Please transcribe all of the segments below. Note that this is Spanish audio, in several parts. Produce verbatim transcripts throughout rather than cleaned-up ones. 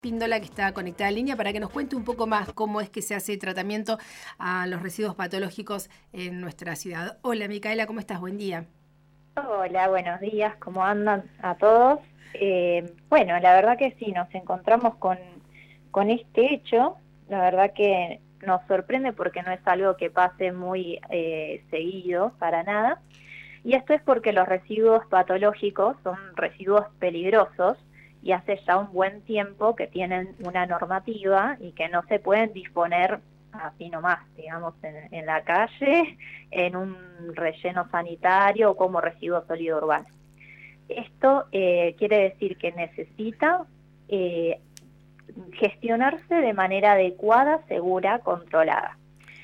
Píndola, que está conectada en línea, para que nos cuente un poco más cómo es que se hace tratamiento a los residuos patológicos en nuestra ciudad. Hola, Micaela, ¿cómo estás? Buen día. Hola, buenos días, ¿cómo andan a todos? Eh, bueno, la verdad que sí, nos encontramos con, con este hecho, la verdad que nos sorprende porque no es algo que pase muy eh, seguido, para nada, y esto es porque los residuos patológicos son residuos peligrosos y hace ya un buen tiempo que tienen una normativa y que no se pueden disponer así nomás, digamos, en, en la calle, en un relleno sanitario o como residuo sólido urbano. Esto eh, quiere decir que necesita eh, gestionarse de manera adecuada, segura, controlada.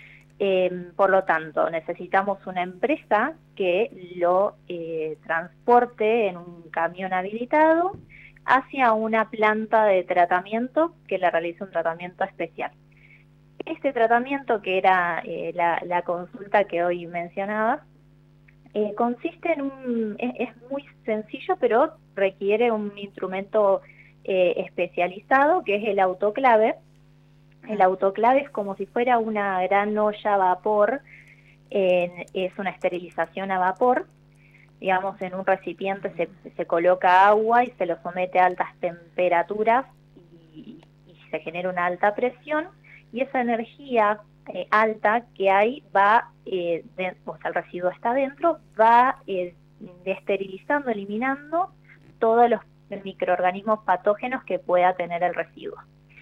Eh, por lo tanto, necesitamos una empresa que lo eh, transporte en un camión habilitado hacia una planta de tratamiento que le realice un tratamiento especial. Este tratamiento, que era eh, la, la consulta que hoy mencionaba, eh, consiste en un, es, es muy sencillo, pero requiere un instrumento eh, especializado, que es el autoclave. El autoclave es como si fuera una gran olla a vapor, eh, es una esterilización a vapor. Digamos, en un recipiente se, se coloca agua y se lo somete a altas temperaturas y, y se genera una alta presión, y esa energía eh, alta que hay va, eh, de, o sea, el residuo está adentro, va eh, esterilizando, eliminando todos los microorganismos patógenos que pueda tener el residuo.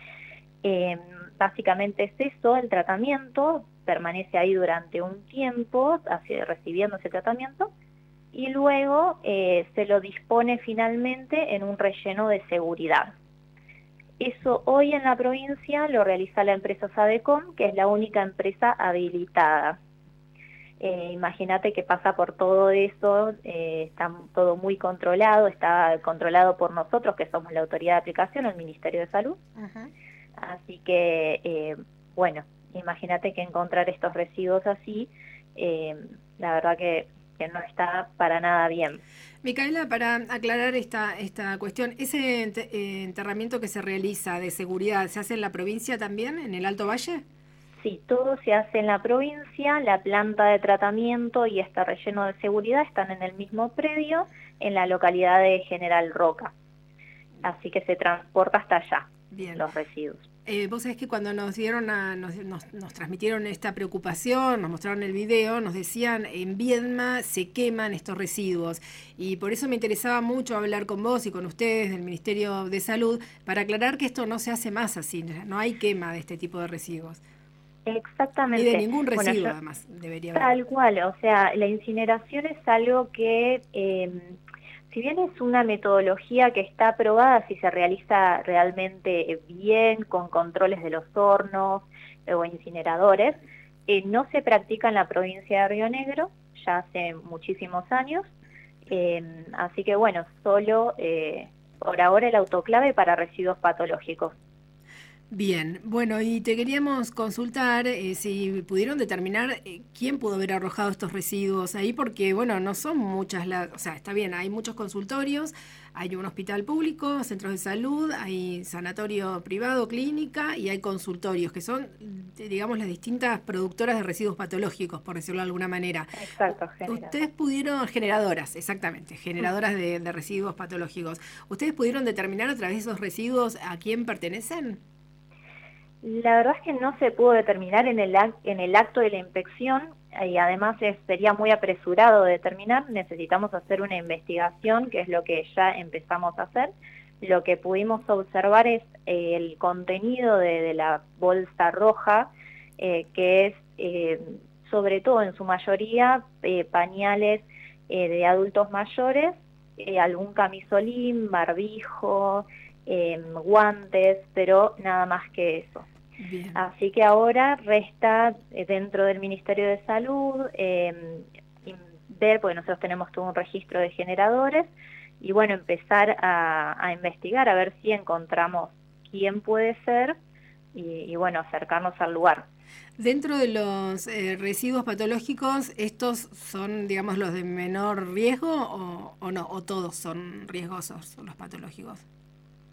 Eh, básicamente es eso, el tratamiento permanece ahí durante un tiempo, así, recibiendo ese tratamiento, y luego eh, se lo dispone finalmente en un relleno de seguridad. Eso hoy en la provincia lo realiza la empresa Sadecom, que es la única empresa habilitada. Eh, Imagínate que pasa por todo eso, eh, está todo muy controlado, está controlado por nosotros, que somos la autoridad de aplicación, el Ministerio de Salud. Uh-huh. Así que, eh, bueno, imagínate que encontrar estos residuos así, eh, la verdad que, que no está para nada bien. Micaela, para aclarar esta, esta cuestión, ¿ese enterramiento que se realiza de seguridad se hace en la provincia también, en el Alto Valle? Sí, todo se hace en la provincia, la planta de tratamiento y este relleno de seguridad están en el mismo predio, en la localidad de General Roca. Así que se transporta hasta allá. Bien. Los residuos. Eh, vos sabés que cuando nos dieron a, nos, nos, nos transmitieron esta preocupación, nos mostraron el video, nos decían en Viedma se queman estos residuos, y por eso me interesaba mucho hablar con vos y con ustedes del Ministerio de Salud para aclarar que esto no se hace más así, no hay quema de este tipo de residuos. Exactamente. Ni de ningún residuo, bueno, yo, además, debería haber. Tal cual, o sea, la incineración es algo que, eh, si bien es una metodología que está aprobada, si se realiza realmente bien, con controles de los hornos eh, o incineradores, eh, no se practica en la provincia de Río Negro, ya hace muchísimos años, eh, así que bueno, solo eh, por ahora el autoclave para residuos patológicos. Bien, bueno, y te queríamos consultar eh, si pudieron determinar eh, quién pudo haber arrojado estos residuos ahí, porque, bueno, no son muchas las, o sea, está bien, hay muchos consultorios, hay un hospital público, centros de salud, hay sanatorio privado, clínica, y hay consultorios, que son, digamos, las distintas productoras de residuos patológicos, por decirlo de alguna manera. Exacto, generadoras. Ustedes pudieron, generadoras, exactamente, generadoras de, de residuos patológicos. ¿Ustedes pudieron determinar a través de esos residuos a quién pertenecen? La verdad es que no se pudo determinar en el, en el acto de la inspección, y además es, sería muy apresurado de determinar. Necesitamos hacer una investigación, que es lo que ya empezamos a hacer. Lo que pudimos observar es eh, el contenido de, de la bolsa roja, eh, que es eh, sobre todo en su mayoría eh, pañales eh, de adultos mayores, eh, algún camisolín, barbijo, eh, guantes, pero nada más que eso. Bien. Así que ahora resta eh, dentro del Ministerio de Salud eh, ver, porque nosotros tenemos todo un registro de generadores, y bueno, empezar a, a investigar, a ver si encontramos quién puede ser, y, y bueno, acercarnos al lugar. Dentro de los eh, residuos patológicos, ¿estos son, digamos, los de menor riesgo o, o no? ¿O todos son riesgosos, los patológicos?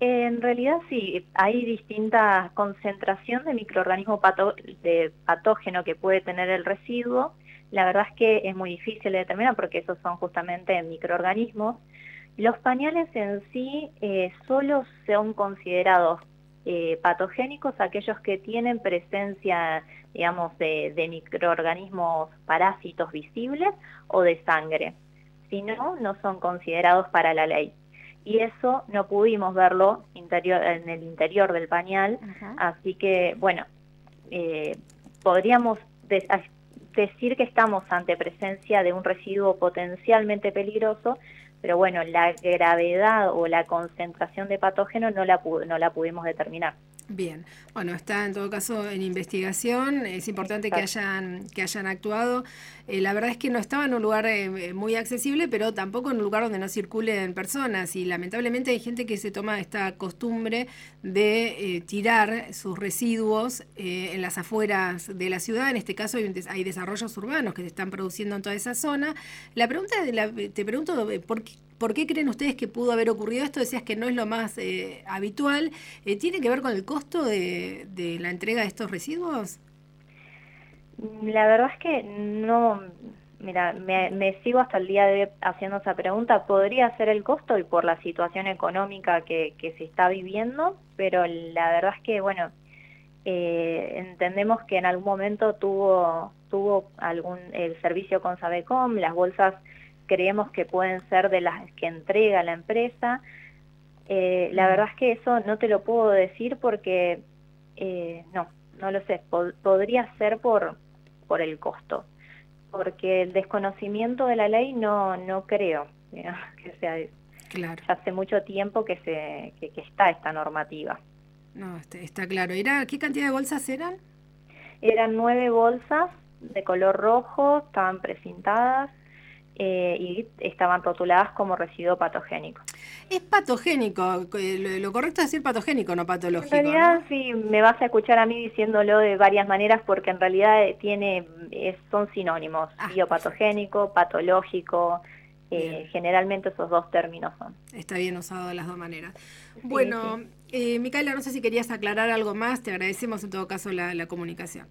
En realidad sí, hay distintas concentración de microorganismo pato de patógeno que puede tener el residuo. La verdad es que es muy difícil de determinar porque esos son justamente microorganismos. Los pañales en sí eh, solo son considerados eh, patogénicos aquellos que tienen presencia, digamos, de, de microorganismos parásitos visibles o de sangre. Si no, no son considerados para la ley. Y eso no pudimos verlo interior, en el interior del pañal, uh-huh. Así que, bueno, eh, podríamos de, decir que estamos ante presencia de un residuo potencialmente peligroso, pero bueno, la gravedad o la concentración de patógeno no la, no la pudimos determinar. Bien, bueno, está en todo caso en investigación, es importante que hayan, que hayan actuado. Eh, la verdad es que no estaba en un lugar eh, muy accesible, pero tampoco en un lugar donde no circulen personas, y lamentablemente hay gente que se toma esta costumbre de eh, tirar sus residuos eh, en las afueras de la ciudad. En este caso hay, un des hay desarrollos urbanos que se están produciendo en toda esa zona. La pregunta de la, te pregunto, ¿por qué? ¿Por qué creen ustedes que pudo haber ocurrido esto? Decías que no es lo más eh, habitual. Eh, ¿Tiene que ver con el costo de, de la entrega de estos residuos? La verdad es que no, mira, me, me sigo hasta el día de hoy haciendo esa pregunta. Podría ser el costo y por la situación económica que, que se está viviendo, pero la verdad es que, bueno, eh, entendemos que en algún momento tuvo, tuvo algún el servicio con Sabecom, las bolsas creemos que pueden ser de las que entrega la empresa. Eh, la verdad es que eso no te lo puedo decir porque eh, no, no lo sé. Pod podría ser por, por el costo, porque el desconocimiento de la ley no, no creo digamos, que sea eso. Claro. Ya hace mucho tiempo que, se, que, que está esta normativa. No, está, está claro. ¿Era, ¿Qué cantidad de bolsas eran? Eran nueve bolsas de color rojo, estaban precintadas. Eh, y estaban rotuladas como residuo patogénico. Es patogénico, lo, lo correcto es decir patogénico, no patológico. En realidad, ¿no? Sí, me vas a escuchar a mí diciéndolo de varias maneras porque en realidad tiene es, son sinónimos, ah, biopatogénico, perfecto. Patológico, eh, generalmente esos dos términos son. Está bien usado de las dos maneras. Sí, bueno, sí. Eh, Micaela, no sé si querías aclarar algo más, te agradecemos en todo caso la, la comunicación.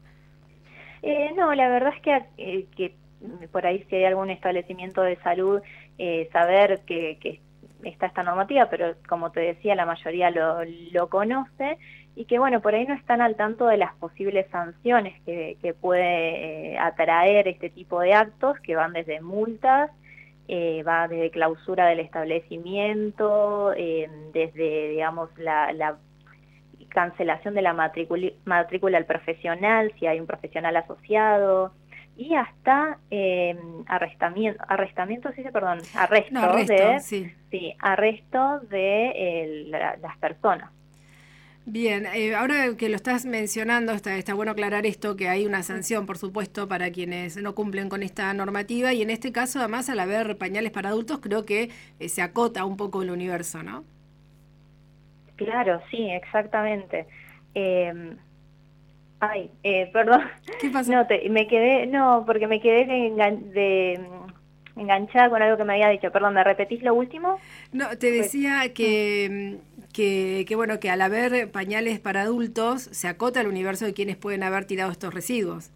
Eh, no, la verdad es que, eh, que por ahí si hay algún establecimiento de salud, eh, saber que, que está esta normativa, pero como te decía, la mayoría lo, lo conoce, y que bueno, por ahí no están al tanto de las posibles sanciones que, que puede eh, atraer este tipo de actos, que van desde multas, eh, va desde clausura del establecimiento, eh, desde, digamos, la... la cancelación de la matrícula, matrícula al profesional, si hay un profesional asociado, y hasta eh, arrestamiento, arrestamiento, sí, perdón, arresto, no, arresto de, sí. Sí, arresto de eh, la, las personas. Bien, eh, ahora que lo estás mencionando, está, está bueno aclarar esto, que hay una sanción, por supuesto, para quienes no cumplen con esta normativa, y en este caso, además, al haber pañales para adultos, creo que eh, se acota un poco el universo, ¿no? Claro, sí, exactamente. Eh, ay, eh, perdón. ¿Qué pasó? No, te, me quedé, no, porque me quedé de, engan, de enganchada con algo que me había dicho. Perdón, ¿me repetís lo último? No, te decía que, que, que, bueno, que al haber pañales para adultos, se acota el universo de quienes pueden haber tirado estos residuos.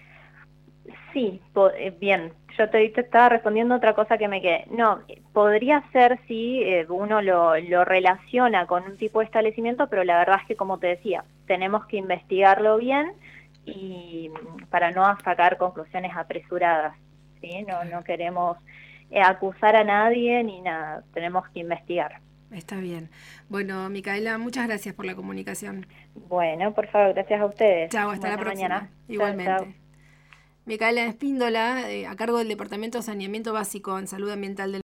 Sí, po, eh, bien. Yo te, te estaba respondiendo otra cosa que me quedé. No, podría ser si eh, uno lo, lo relaciona con un tipo de establecimiento, pero la verdad es que, como te decía, tenemos que investigarlo bien y para no sacar conclusiones apresuradas, ¿sí? No, no queremos eh, acusar a nadie ni nada, tenemos que investigar. Está bien. Bueno, Micaela, muchas gracias por la comunicación. Bueno, por favor, gracias a ustedes. Chao, hasta Buena la próxima. Mañana. Igualmente. Chao, chao. Micaela Espíndola, eh, a cargo del Departamento de Saneamiento Básico en Salud Ambiental del